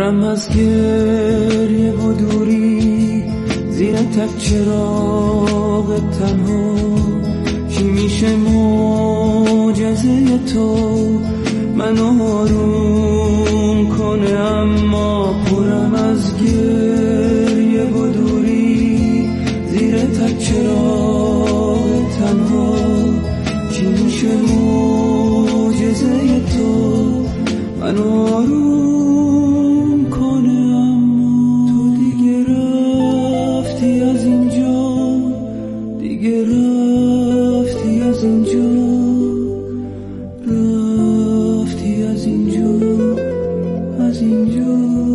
پرم از گریه و دوری، زیر تک چراغ تنها چی میشه معجزه تو منو آروم کنه، اما پرم از گریه و دوری، زیر تک چراغ تنها چی میشه معجزه تو منو آروم کنه، اما تو دیگه رفتی از اینجا، دیگه رفتی از اینجا، رفتی از اینجا، از اینجا.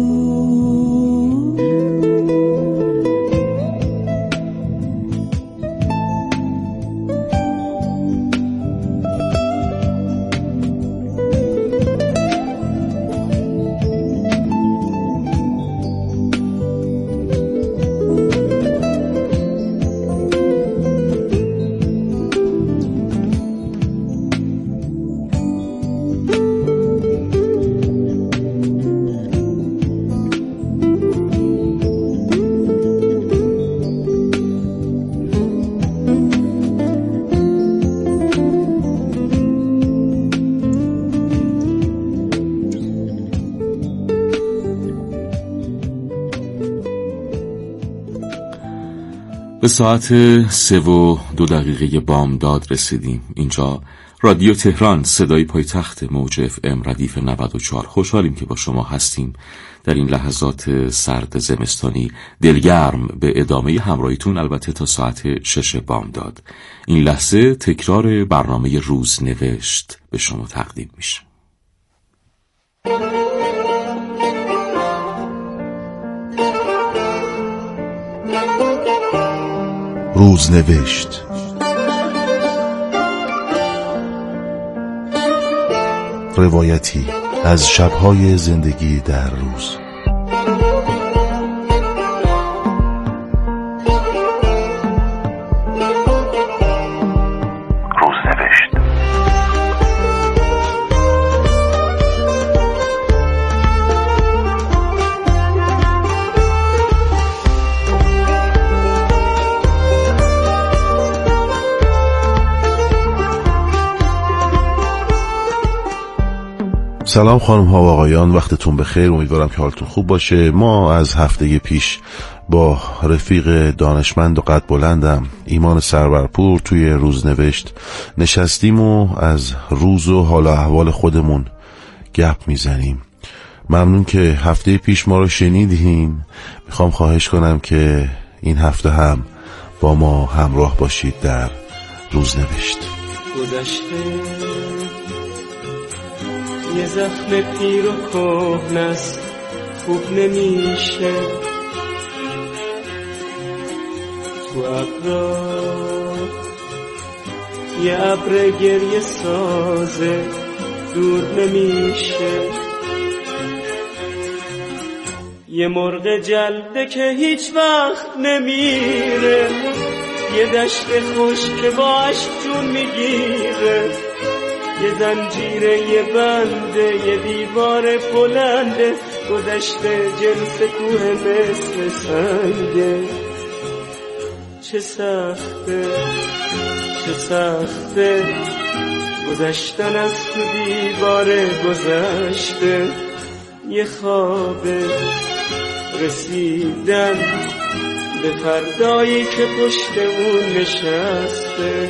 به ساعت 3:02 بامداد رسیدیم. اینجا رادیو تهران، صدای پایتخت، موج FM ردیف 94. خوشحالیم که با شما هستیم در این لحظات سرد زمستانی، دلگرم به ادامه همراهیتون، البته تا ساعت 6 بامداد. این لحظه تکرار برنامه روزنوشت به شما تقدیم میشه. روزنوشت، روایتی از شب‌های زندگی در روز. سلام خانم ها و آقایان، وقتتون بخیر. امیدوارم که حالتون خوب باشه. ما از هفته پیش با رفیق دانشمند و قد بلندم ایمان سرورپور توی روزنوشت نشستیم و از روز و حال و احوال خودمون گپ میزنیم. ممنون که هفته پیش ما رو شنیدین. میخوام خواهش کنم که این هفته هم با ما همراه باشید در روزنوشت. یه زخم پیر و کهنه است، خوب نمیشه تو ابرا، یه ابر گریه سازه دور نمیشه، یه مرغ جلده که هیچ وقت نمیره، یه دشت خوش که با عشق جون میگیره، یه زنجیره، یه بنده، یه دیوار بلنده، گذشته جنس کوه مثل سنگه. چه سخته، چه سخته گذشتن از تو دیوار گذشته، یه خوابه رسیدن به فردایی که پشت اون نشسته.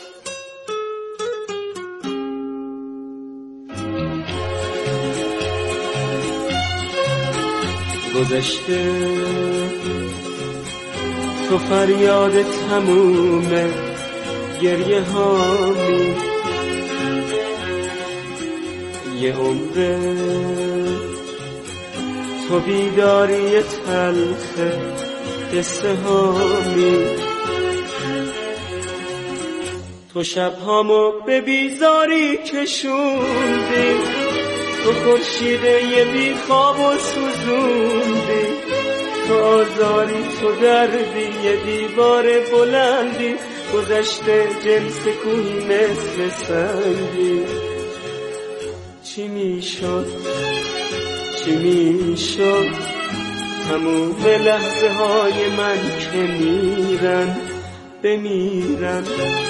گذشته تو فریاد تمومه گریه هامی، یه عمره تو بیداری تلخ قصه هامی، تو شبهامو به بیزاری کشوندی، تو خورشیده یه بی خواب و سوزوندی، تو آزاری، تو دردی، یه دیوار بلندی، گذشته جنس کوهی مثل سنگی. چی میشد، چی میشد تموم لحظه های من که میرن بمیرن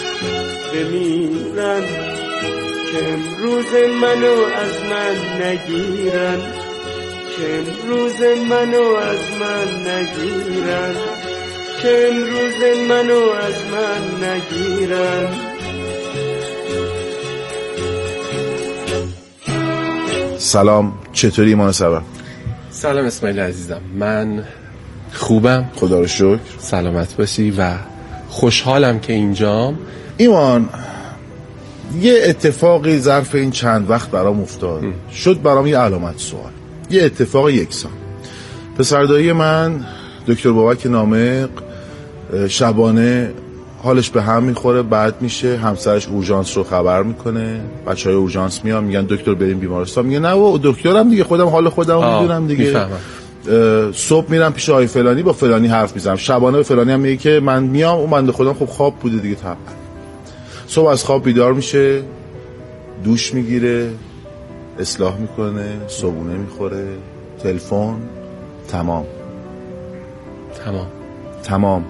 که امروز منو از من نگیرن که امروز منو از من نگیرن که امروز منو از من نگیرن. سلام، چطوری ایمان سرور؟ سلام اسماعیل عزیزم، من خوبم خدا رو شکر. سلامت باشی و خوشحالم که اینجام. ایمان، یه اتفاقی ظرف این چند وقت برام افتاد شد برام یه علامت سوال. یه اتفاق یکسان. پسردایی من دکتر بابک نامق شبانه حالش به هم میخوره، بد میشه، همسرش اورژانس رو خبر میکنه، بچهای اورژانس میان میگن دکتر بریم بیمارستان، میگه نه و دکترم دیگه، خودم حال خودم میدونم دیگه. میفهمم. صبح میرم پیش آقای فلانی با فلانی حرف میزنم، شبانه به فلانی هم میگه که من میام، اون بنده خودم خب خواب بوده دیگه. طبعا صبح از خواب بیدار میشه، دوش میگیره، اصلاح میکنه، صبحونه میخوره، تلفن، تمام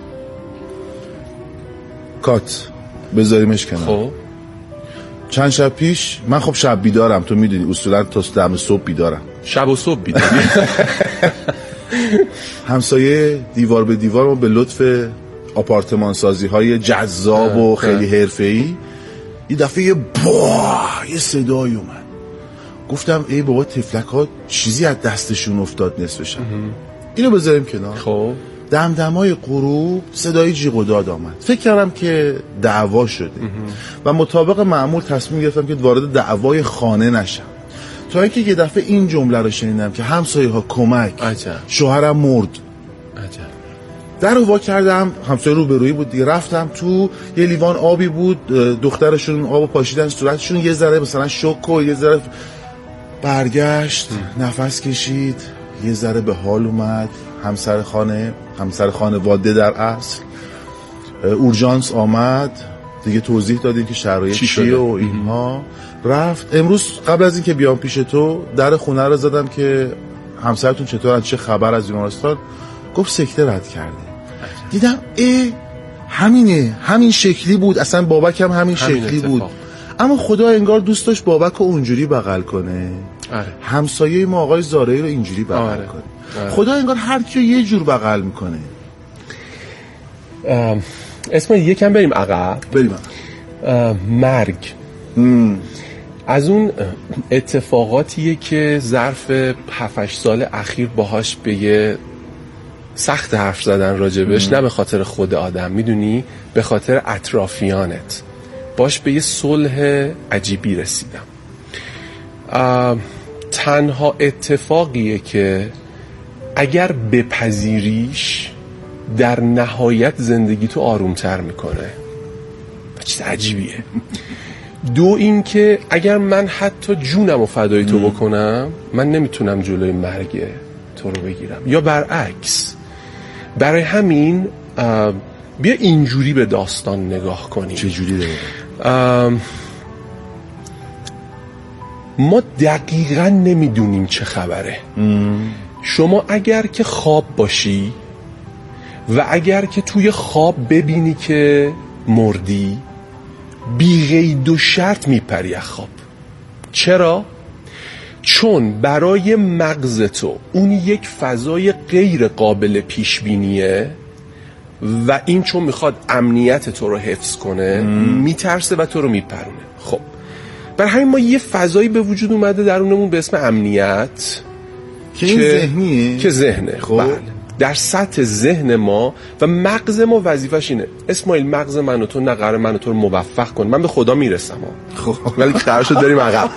کات بذاریمش کنار. خب چند شب پیش من خب شب بیدارم، تو میدونی اصولا تا دم صبح بیدارم، شب و صبح بیداری. همسایه دیوار به دیوار ما به لطف آپارتمان سازی های جذاب و خیلی حرفه‌ای یه دفعه یه صدایی اومد. گفتم ای بابا تفلک ها چیزی از دستشون افتاد نصف شب. اینو بذاریم کنار. خب دمدمای غروب صدای جیغ و داد آمد. فکر کردم که دعوا شده و مطابق معمول تصمیم گرفتم که وارد دعوای خانه نشم، تا اینکه یه دفعه این جمله رو شنیدم که همسایه ها کمک، شوهرم مرد. در رو وا کردم، همسایه روبرویی بود دیگه، رفتم تو، یه لیوان آبی بود، دخترشون آبو پاشیدن صورتشون، یه ذره مثلا شوک و یه ذره برگشت، نفس کشید، یه ذره به حال اومد. همسر خانواده در اصل، اورژانس آمد دیگه، توضیح دادیم که شرایط چیه و اینها. رفت امروز قبل از این که بیام پیش تو در خونه رو زدم که همسرتون چطورن، چه خبر از بیمارستان؟ گفت سکته رد کرده. دیدم همین شکلی بود، اصلا بابک هم همین شکلی بود، اما خدا انگار دوست داشت بابک رو اونجوری بغل کنه. همسایه ما آقای زارعی رو اینجوری بغل کنه. خدا انگار هر کیو یه جور بغل میکنه. اسماعیل یکم بریم عقب. مرگ از اون اتفاقاتیه که ظرف 7-8 سال اخیر باهاش به یه سخت حرف زدن راجبش، نه به خاطر خود آدم، میدونی، به خاطر اطرافیانت، باش به یه صلح عجیبی رسیدم. تنها اتفاقیه که اگر بپذیریش در نهایت زندگی تو آرومتر میکنه. چیز عجیبیه. دو این که اگر من حتی جونم رو فدای تو بکنم، من نمیتونم جلوی مرگ تو رو بگیرم، یا برعکس. برای همین بیا اینجوری به داستان نگاه کنیم. چه جوری ما دقیقاً نمیدونیم چه خبره. شما اگر که خواب باشی و اگر که توی خواب ببینی که مردی، بی قید و شرط میپری از خواب. چرا؟ چون برای مغز تو اون یک فضای غیر قابل پیش بینیه و این چون میخواد امنیت تو رو حفظ کنه میترسه و تو رو میپرونه. خب برای همین ما یه فضایی به وجود اومده درونمون به اسم امنیت که این ذهنیه، که ذهنه. خب بله. در سطح ذهن ما و مغز ما وظیفش اینه. اسماعیل مغز من و تو نه قرار من و تو رو موفق کن، من به خدا میرسم خب ولی قرار شد بریم عقب.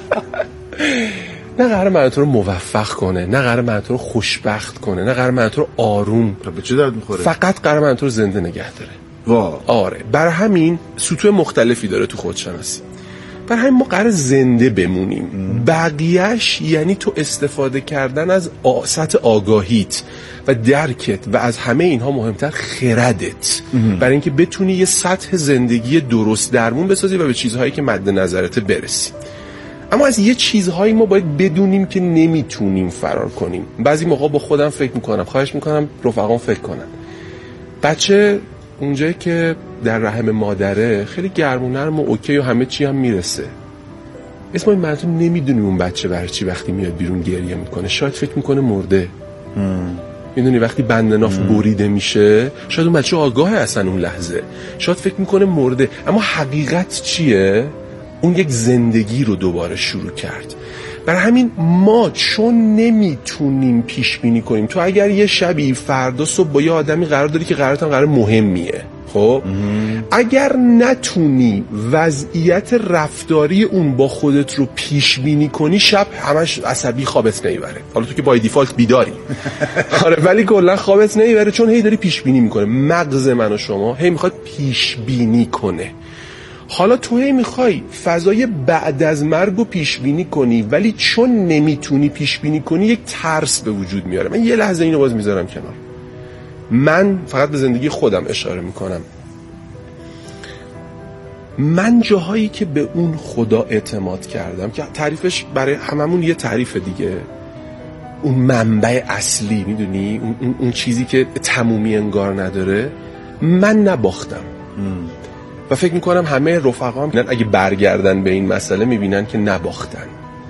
نه قرار من و تو رو موفق کنه، نه قرار من و تو رو خوشبخت کنه، نه قرار من و تو رو آروم. به چه درد میخوره؟ فقط قرار من و تو رو زنده نگه داره. آره. برای همین سطوح مختلفی داره تو خودشناسی. برای همین ما قرار زنده بمونیم. بقیهش یعنی تو استفاده کردن از سطح آگاهیت و درکت و از همه اینها مهمتر خردت، برای اینکه بتونی یه سطح زندگی درست درمون بسازی و به چیزهایی که مد نظرت برسی. اما از یه چیزهایی ما باید بدونیم که نمیتونیم فرار کنیم. بعضی موقع با خودم فکر میکنم، خواهش میکنم رفقام فکر کنن. بچه اونجایی که در رحم مادره خیلی گرم و نرم و اوکی و همه چی هم میرسه. اسماعیل من تو نمیدونیم اون بچه برای چی وقتی میاد بیرون گریه میکنه. شاید فکر میکنه مرده. میدونی وقتی بند ناف بریده میشه شاید اون بچه آگاهه اصلا اون لحظه، شاید فکر میکنه مرده، اما حقیقت چیه؟ اون یک زندگی رو دوباره شروع کرد. برای همین ما چون نمیتونیم پیش بینی کنیم، تو اگر یه شبی فردا صبح با یه آدمی قرار داری که قرار مهمیه، خب اگر نتونی وضعیت رفتاری اون با خودت رو پیش بینی کنی، شب همش عصبی خوابت نمیبره. حالا تو که بای دیفالت بیداری آره، ولی کلا خوابت نمیبره چون هی داری پیش بینی میکنه. مغز من و شما هی میخواد پیش بینی کنه. حالا تو هی میخوای فضای بعد از مرگ رو پیش بینی کنی، ولی چون نمیتونی پیش بینی کنی یک ترس به وجود میاره. من یه لحظه اینو باز میذارم کنار. من فقط به زندگی خودم اشاره میکنم. من جاهایی که به اون خدا اعتماد کردم که تعریفش برای هممون یه تعریف دیگه، اون منبع اصلی، میدونی اون چیزی که تمومی انگار نداره، من نباختم. و فکر میکنم همه رفقام اگه برگردن به این مسئله میبینن که نباختن.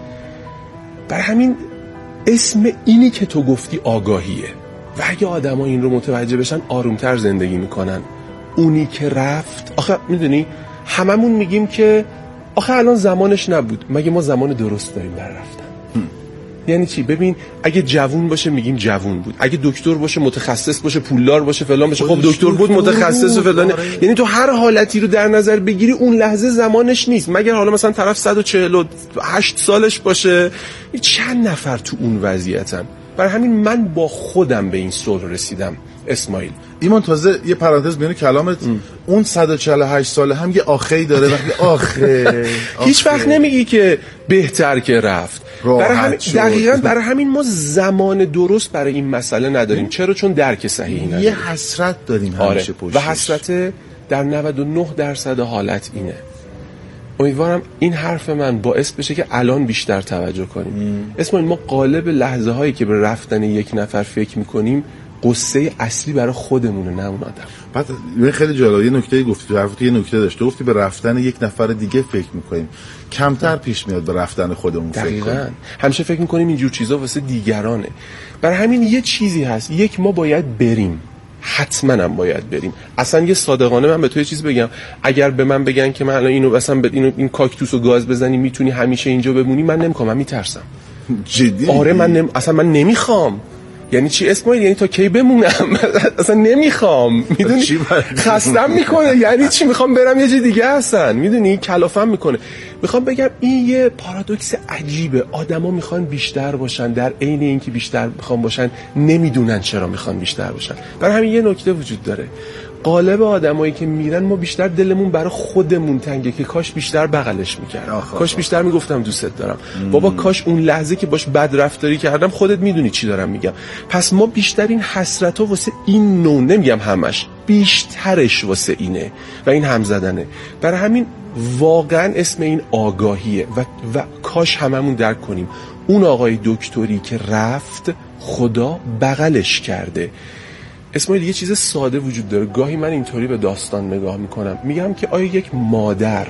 بر همین اسم اینی که تو گفتی آگاهیه و اگه آدم ها این رو متوجه بشن آرومتر زندگی میکنن. اونی که رفت، آخه میدونی هممون میگیم که آخه الان زمانش نبود. مگه ما زمان درست داریم در رفتن؟ یعنی چی؟ ببین اگه جوون باشه میگیم جوون بود، اگه دکتر باشه متخصص باشه پولدار باشه فلان باشه، خب دکتر بود متخصص و فلان. یعنی تو هر حالتی رو در نظر بگیری اون لحظه زمانش نیست، مگر حالا مثلا طرف 148 سالش باشه. چند نفر تو اون وضعیتن؟ برای همین من با خودم به این صلح رسیدم. اسماعیل ایمان تازه یه پرانتز میونه کلامت، اون 148 ساله هم یه آخری داره. وقتی آخه هیچ وقت نمیگی که بهتر که رفت. برای همین دقیقاً برای همین ما زمان درست برای این مسئله نداریم. چرا؟ چون درک صحیحی نداریم. یه حسرت داریم همیشه پشتش. و حسرت در 99% حالت اینه. امیدوارم این حرف من باعث بشه که الان بیشتر توجه کنیم. اسماعیل ما قالب لحظه هایی که به رفتن یک نفر فکر میکنیم قصه اصلی برای خودمونه، نه اون آدم. بعد خیلی جالب یه نکته گفتی تو حرفت، یه نکته داشت، گفتی به رفتن یک نفر دیگه فکر میکنیم، کمتر پیش میاد به رفتن خودمون فکر کنیم. همیشه فکر میکنیم اینجور چیزا واسه دیگرانه. برای همین یه چیزی هست، یک ما باید بریم، حتما هم باید بریم. اصلا یه صادقانه من به تو یه چیز بگم، اگر به من بگن که من الان اینو مثلا این کاکتوسو گاز بزنی میتونی همیشه اینجا بمونی، من نمیخوام، من میترسم. جدی؟ آره اصلا من نمیخوام. یعنی چی اسماعیل؟ یعنی تا کی بمونم؟ اصلا نمیخوام. میدونی خستم میکنه. یعنی چی؟ میخوام برم یه جای دیگه هستن. میدونی کلافم میکنه. میخوام بگم این یه پارادوکس عجیبه. آدما میخوان بیشتر باشن، در عین اینکه بیشتر میخوان باشن نمیدونن چرا میخوان بیشتر باشن. برای همین یه نکته وجود داره. قالب آدمایی که میرن ما بیشتر دلمون برای خودمون تنگه که کاش بیشتر بغلش میکردم، کاش بیشتر میگفتم دوستت دارم. بابا کاش اون لحظه که باش بد رفتاری کردم، خودت میدونی چی دارم میگم. پس ما بیشتر این حسرت‌ها واسه این نوع، نمیگم همش، بیشترش واسه اینه و این هم زدنه. برای همین واقعا اسم این آگاهیه و کاش هممون درک کنیم اون آقای دکتری که رفت خدا بغلش کرده. اسماعیل یه چیز ساده وجود داره. گاهی من اینطوری به داستان نگاه میکنم، میگم که آیا یک مادر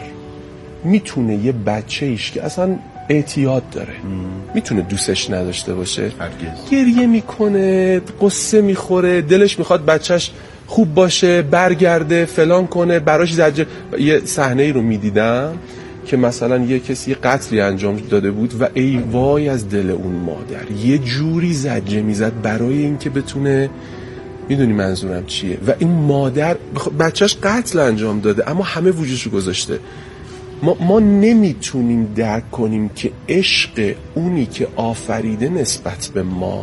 میتونه یه بچه ایش که اصلا اعتیاد داره میتونه دوستش نداشته باشه؟ گریه میکنه، قصه میخوره، دلش میخواد بچهش خوب باشه، برگرده، فلان کنه، براش زجر. یه صحنه ای رو میدیدم که مثلا یه کسی قتلی انجام داده بود و ای وای از دل اون مادر یه جوری زجر میزد برای اینکه بتونه، میدونی منظورم چیه؟ و این مادر بچهش قتل انجام داده اما همه وجودشو گذاشته. ما نمیتونیم درک کنیم که عشق اونی که آفریده نسبت به ما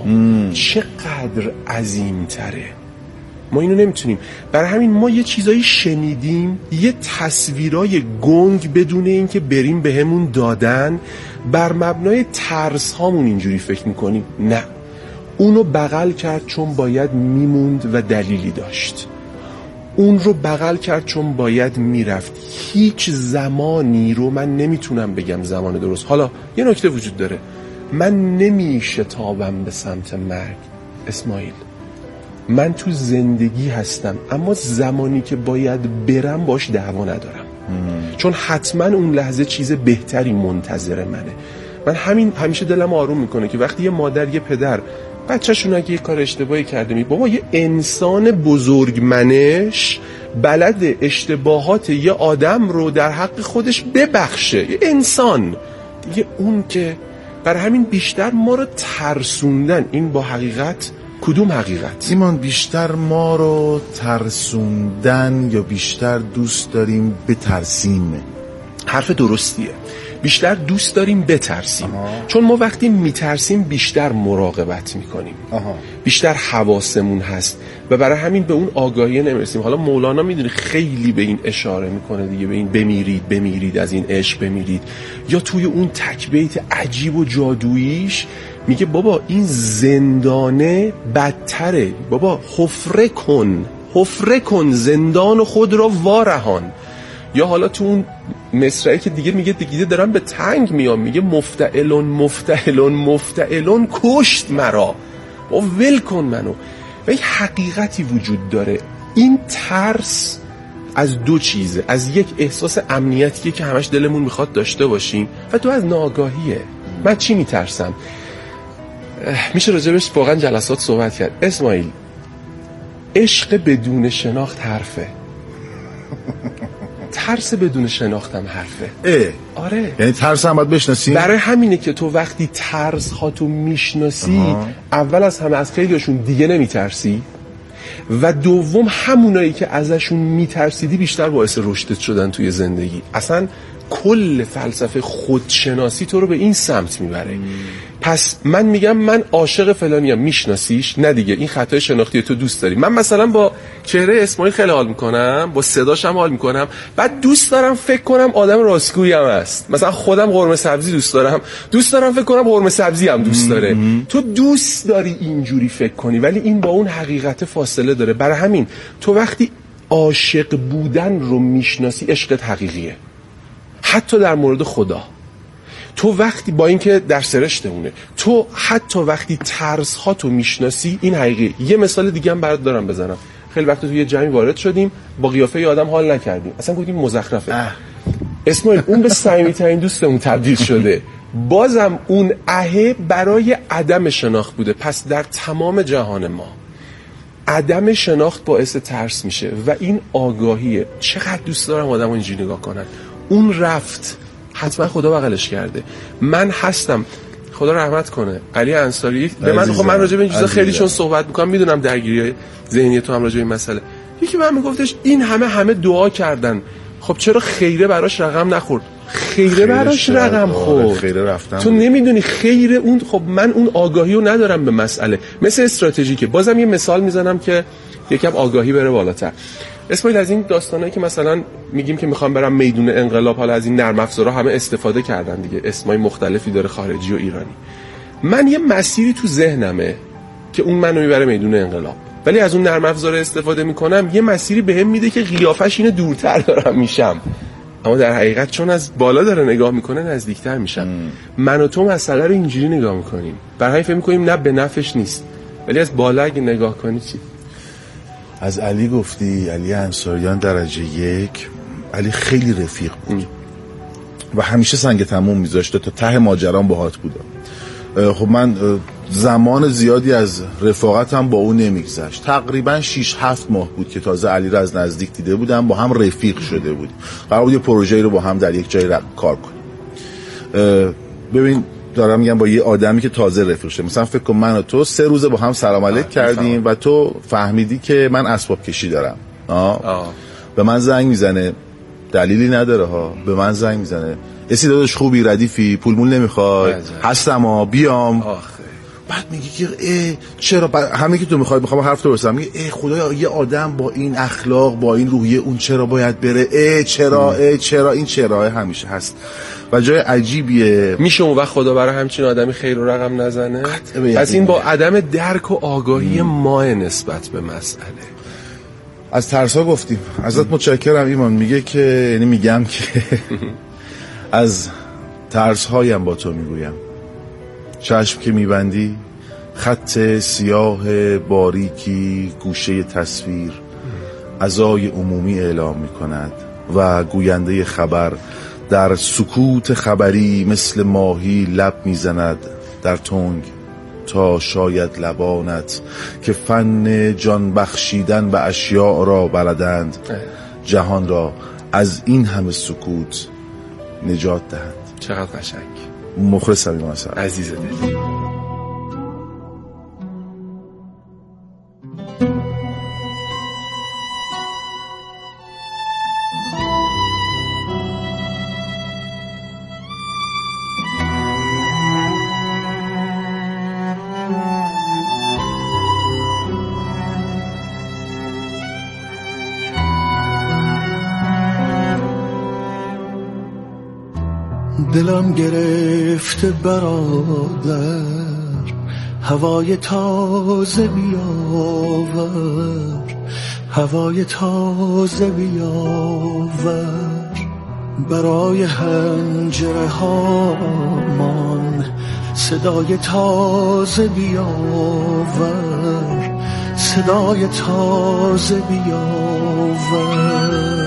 چقدر عظیم‌تره. ما اینو نمیتونیم. برای همین ما یه چیزایی شنیدیم، یه تصویرای گنگ بدون اینکه بریم بهمون دادن، بر مبنای ترس هامون اینجوری فکر میکنیم نه اونو بغل کرد چون باید میموند و دلیلی داشت. اون رو بغل کرد چون باید میرفت. هیچ زمانی رو من نمیتونم بگم زمان درست. حالا یه نکته وجود داره، من نمیشتابم به سمت مرگ اسماعیل، من تو زندگی هستم، اما زمانی که باید برم باش دعوا ندارم، چون حتما اون لحظه چیز بهتری منتظر منه. من همیشه دلم آروم میکنه که وقتی یه مادر یه پدر بچه‌شون اگه یه کار اشتباهی کرده بابا یه انسان بزرگمنش بلد اشتباهات یه آدم رو در حق خودش ببخشه، یه انسان دیگه. اون که برای همین بیشتر ما رو ترسوندن. این با حقیقت کدوم حقیقت؟ ایمان بیشتر ما رو ترسوندن یا بیشتر دوست داریم بترسیم؟ حرف درستیه، بیشتر دوست داریم بترسیم. چون ما وقتی میترسیم بیشتر مراقبت میکنیم، بیشتر حواسمون هست و برای همین به اون آگاهی نمیرسیم. حالا مولانا میدونی خیلی به این اشاره میکنه دیگه، به این بمیرید از این عشق بمیرید. یا توی اون تک بیت عجیب و جادوییش میگه بابا این زندانه بدتره، بابا حفره کن زندان خود را وارهان. یا حالا تو اون مصرعی که دیگه میگه دیگه دارم به تنگ میام، میگه مفتعلون کشت مرا و ول کن منو. و یک حقیقتی وجود داره، این ترس از دو چیزه، از یک احساس امنیتیه که همش دلمون میخواد داشته باشیم و دو از ناآگاهیه. من چی میترسم؟ میشه راجبش واقعا جلسات صحبت کرد اسماعیل. عشق بدون شناخت حرفه، ترس بدون شناختم حرفه. آره، یعنی ترس هم باید بشناسیم. برای همینه که تو وقتی ترس هاتو میشناسی اول از همه از خیلیشون دیگه نمیترسی و دوم همونایی که ازشون میترسیدی بیشتر باعث رشدت شدن توی زندگی. اصلا کل فلسفه خودشناسی تو رو به این سمت میبره. پس من میگم من عاشق فلانیم، میشناسیش؟ نه دیگه، این خطای شناختی تو دوست داری. من مثلا با چهره اسماعیل خیلی حال میکنم، با صداش هم حال میکنم، بعد دوست دارم فکر کنم آدم راستگویی هم هست. مثلا خودم قرمه سبزی دوست دارم فکر کنم قرمه سبزی هم دوست داره. تو دوست داری اینجوری فکر کنی، ولی این با اون حقیقت فاصله داره. برای همین تو وقتی عاشق بودن رو میشناسی عشقت حقیقیه، حتی در مورد خدا. تو وقتی با اینکه در سرشتمونه، تو حتی وقتی ترس ها تو میشناسی این حقیقی. یه مثال دیگه هم برات دارم بزنم. خیلی وقت توی یه جمعی وارد شدیم، با قیافه یه آدم حال نکردیم، اصلا گفتیم مزخرفه. اسماعیل اون به صمیمی‌ترین دوستمون تبدیل شده. بازم اون برای عدم شناخت بوده. پس در تمام جهان ما عدم شناخت باعث ترس میشه و این آگاهیه. چقدر دوست دارم آدمو اینجوری نگاه کنن. اون رفت، حتما خدا بغلش کرده. من هستم، خدا رحمت کنه، علی انصاری به من، خب من راجع به این چیزا خیلی چون صحبت میکنم میدونم درگیری ذهنی تو هم راجع به این مسئله. یکی من میگفتش این همه دعا کردن، خب چرا خیره براش رقم نخورد؟ خیره براش رقم خورد، خیره رفتن. تو نمیدونی خیره اون. خب من اون آگاهی رو ندارم به مسئله. مثل استراتژیکه. بازم یه مثال میزنم که یکم آگاهی بره بالاتر. اسماعیل از این داستانایی که مثلا میگیم که میخوام برم میدون انقلاب، حالا از این نرم افزارها همه استفاده کردن دیگه، اسمای مختلفی داره خارجی و ایرانی. من یه مسیری تو ذهنمه که اون منو میبره میدون انقلاب، ولی از اون نرم افزار استفاده میکنم یه مسیری بهم میده که قیافش اینه دورتر دارم میشم، اما در حقیقت چون از بالا داره نگاه میکنه نزدیکتر میشم. من و تو مسئله رو اینجوری نگاه میکنیم، برای همین فکر میکنیم نه به نفعش نیست، ولی از بالا اگه نگاه کنی چی؟ از علی گفتی، علی انصاریان درجه 1. علی خیلی رفیق بود و همیشه سنگ تموم میذاشته تا ته ماجرام باهات بودم. خب من زمان زیادی از رفاقتم با اون نمیگذشت، تقریبا 6-7 ماه بود که تازه علی رو از نزدیک دیده بودم، با هم رفیق شده بود، قرار بود یه پروژه‌ای رو با هم در یک جای کار کنیم. ببین دارم میگم با یه آدمی که تازه رفیق شده، مثلا فکر کن من و تو 3 روز با هم سلام علیک کردیم و تو فهمیدی که من اسباب کشی دارم. به من زنگ میزنه، دلیلی نداره ها، به من زنگ میزنه، اسی داداش خوبی، ردیفی، پول مول نمیخوای، هستم بیام. بعد میگی که چرا همه که تو میخوام حرف تو برسم، میگه خدایا یه آدم با این اخلاق، با این روحیه، اون چرا باید بره؟ چرا این چرا همیشه هست و جای عجیبیه. میشه اون وقت خدا برای همچین آدمی خیر و رقم نزنه؟ پس این با عدم درک و آگاهی ما نسبت به مسئله. از ترسا گفتیم. ازت متشکرم ایمان. میگه که یعنی میگم که از ترسهایم با تو میگویم. چشم که میبندی خط سیاه باریکی گوشه تصویر عزای عمومی اعلام میکند و گوینده خبر در سکوت خبری مثل ماهی لب میزند در تنگ تا شاید لبانت که فن جان بخشیدن به اشیاء را بلدند جهان را از این همه سکوت نجات دهند. چقدر قشنگ. مخلصم ایمان سرور عزیز دل. دلم گرفته برادر هوای تازه بیاور، هوای تازه بیاور برای حنجره هامان، صدای تازه بیاور، صدای تازه بیاور.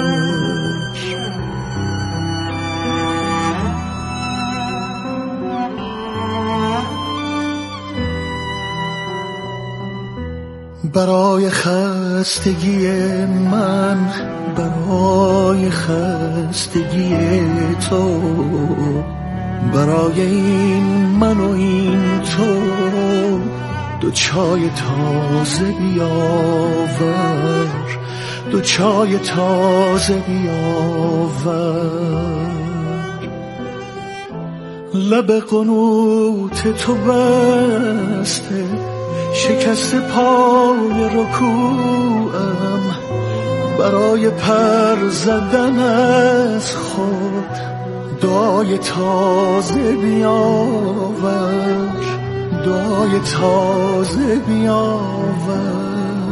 برای خستگی من، برای خستگی تو، برای این من و این تو، دو چای تازه بیاور، دو چای تازه بیاور. لب قنوت تو بسته شکست پای رکوعم، برای پر زدن از خود دعای تازه بیاور، دعای تازه بیاور.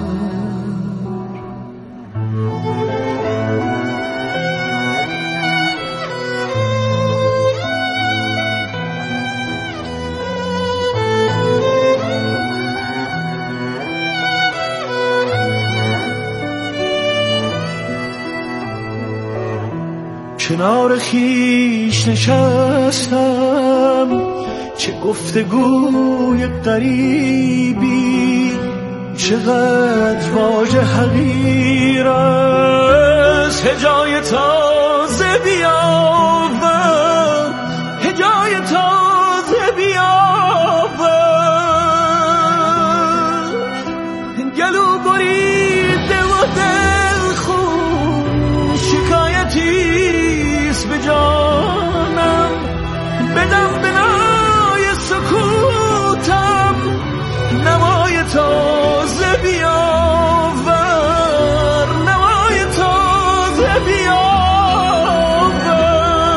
کنار خیش نشستم، چه گفتگوی غریبی، چقدر واژه حقیر است. هجای تازه بیاور، هجای تازه بیاور. گلو بریده و دلخون شکایتی به جانم، بدم بنای سکوتم، نوای تازه بیاور، نوای تازه بیاور.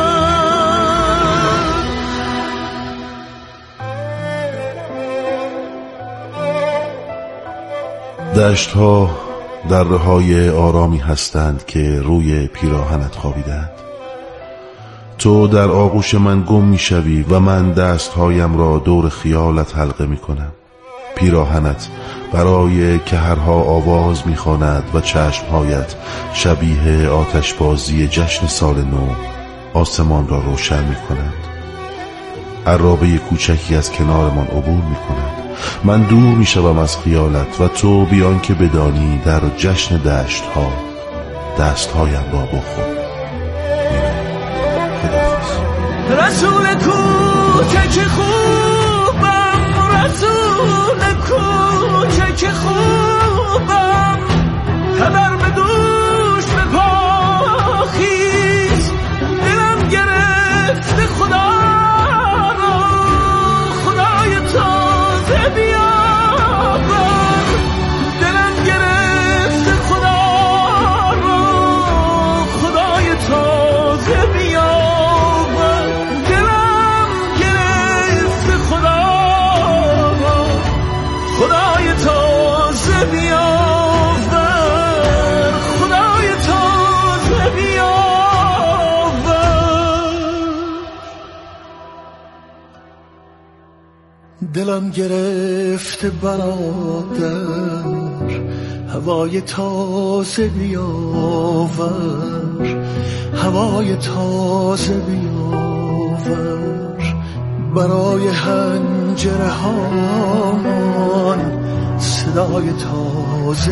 دشت ها دره های آرامی هستند که روی پیراهنت خوابیدند. تو در آغوش من گم میشوی و من دستهایم را دور خیالت حلقه میکنم. پیراهنت برای کهرها آواز میخواند و چشمهایت شبیه آتشبازی جشن سال نو آسمان را روشن میکنند. عرابه کوچکی از کنارمان عبور میکند. من دور میشوم از خیالت و تو بیان که بدانی در جشن دشتها دستهایم را بخور. رسول کوچک خوبم، رسول کوچک خوبم، خبر به دوش به پاخیز، دلم گرفته خدا را، خدای تازه بیاور، دلم گرفته خدا را، خدای تازه بیاور. خدای تازه بیاور. دلم گرفته برادر، هوای تازه بیاور، هوای تازه بیاور، برای حنجره هامان صدای تازه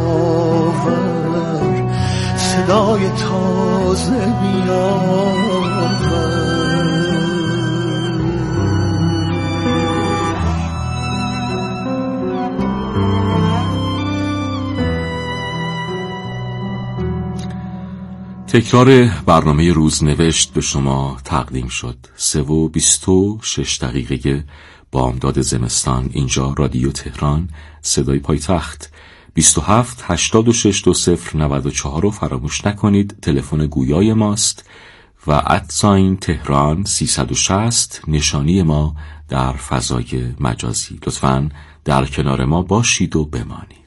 بیاور، صدای تازه بیاور. تکرار برنامه روزنوشت به شما تقدیم شد. 3:26 بامداد زمستان، اینجا رادیو تهران صدای پایتخت. 27 86 20 94 رو فراموش نکنید، تلفن گویای ماست و @ تهران 360 نشانی ما در فضای مجازی. لطفاً در کنار ما باشید و بمانید.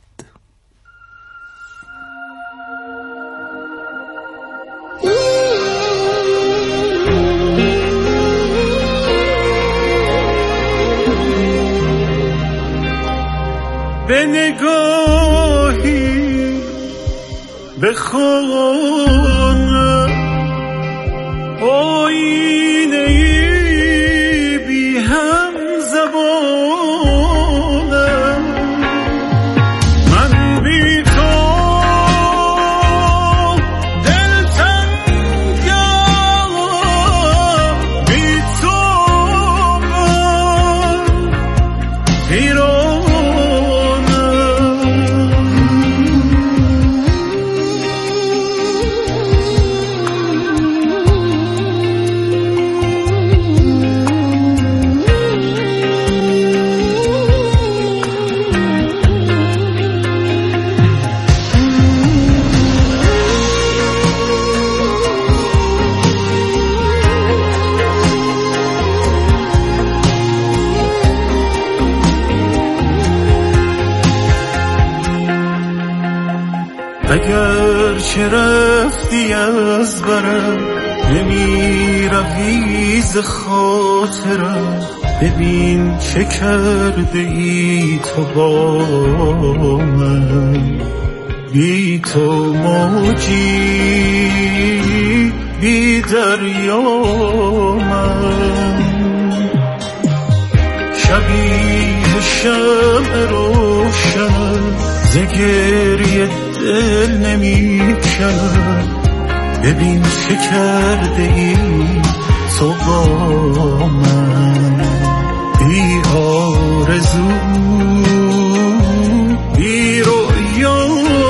به نگاهی به خانه آینه‌ای بی هم زبانه، من بی تو دلتنگم، بی تو من اگر چه رفتی از برم، نمی روی ز خاطرم، ببین چه کرده ای تو با من، بی تو موجی بی دریا من، شبیه شمع روشن ز گریه دل نمی کنم، ببین چه کرده ای تو با من، بی آرزو بی رویا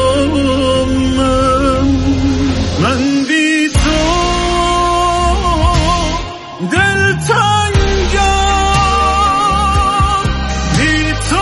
من بی تو دلتنگم، بی تو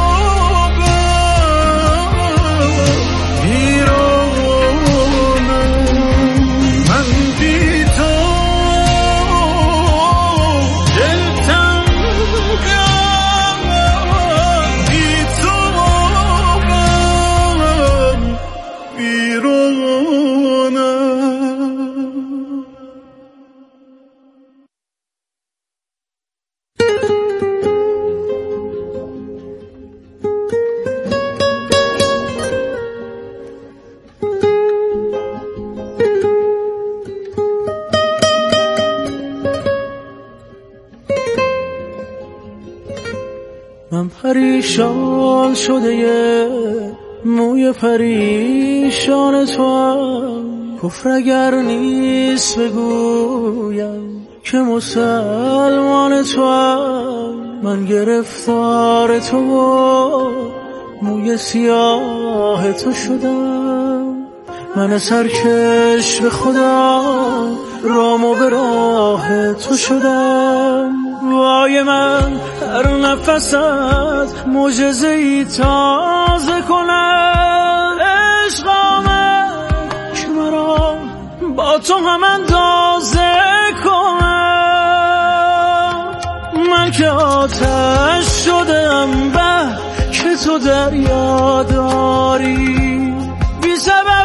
من پریشان شده یه موی پریشان تو هم، کفر اگر نیست بگویم که مسلمان تو هم، من گرفتار تو و موی سیاه تو شدم، من سرکش به خدا رام و به راه تو شدم، وای من هر نفست معجزه‌ای تازه کنم، عشق آمد که مرا با تو هم اندازه کنم، من که آتش شدم به که تو دریا داری، بی سبب